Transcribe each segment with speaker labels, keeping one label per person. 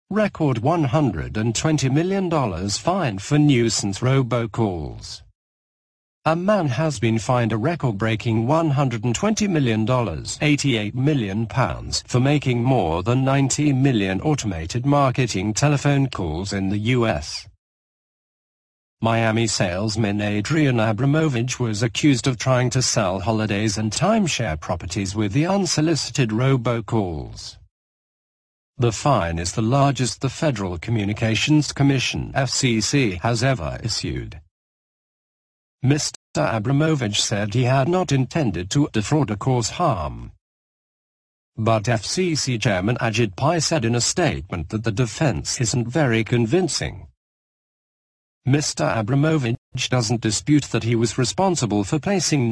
Speaker 1: Record $120 million fine for nuisance robocalls. A man has been fined a record-breaking $120 million £88 million for making more than 90 million automated marketing telephone calls in the U.S. Miami salesman Adrian Abramovich was accused of trying to sell holidays and timeshare properties with the unsolicited robocalls. The fine is the largest the Federal Communications Commission (FCC) has ever issued. Mr. Abramovich said he had not intended to defraud or cause harm. But FCC Chairman Ajit Pai said in a statement that the defense isn't very convincing. Mr. Abramovich doesn't dispute that he was responsible for placing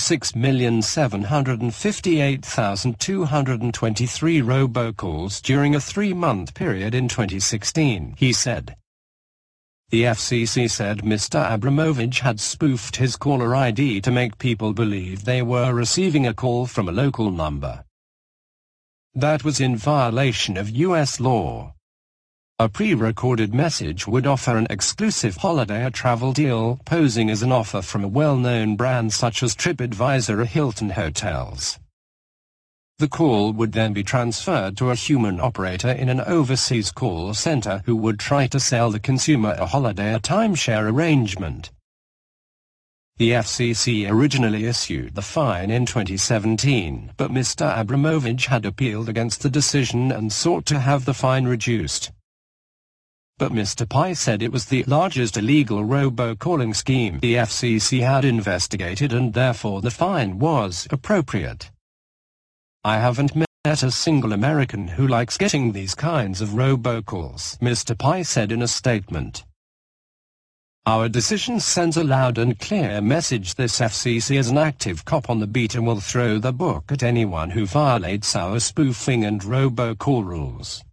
Speaker 1: 96,758,223 robocalls during a 3-month period in 2016, he said. The FCC said Mr. Abramovich had spoofed his caller ID to make people believe they were receiving a call from a local number. That was in violation of U.S. law. A pre-recorded message would offer an exclusive holiday or travel deal posing as an offer from a well-known brand such as TripAdvisor or Hilton Hotels. The call would then be transferred to a human operator in an overseas call center who would try to sell the consumer a holiday or timeshare arrangement. The FCC originally issued the fine in 2017, but Mr. Abramovich had appealed against the decision and sought to have the fine reduced. But Mr. Pai said it was the largest illegal robocalling scheme the FCC had investigated and therefore the fine was appropriate. I haven't met a single American who likes getting these kinds of robocalls, Mr. Pai said in a statement. Our decision sends a loud and clear message. This FCC is an active cop on the beat and will throw the book at anyone who violates our spoofing and robocall rules.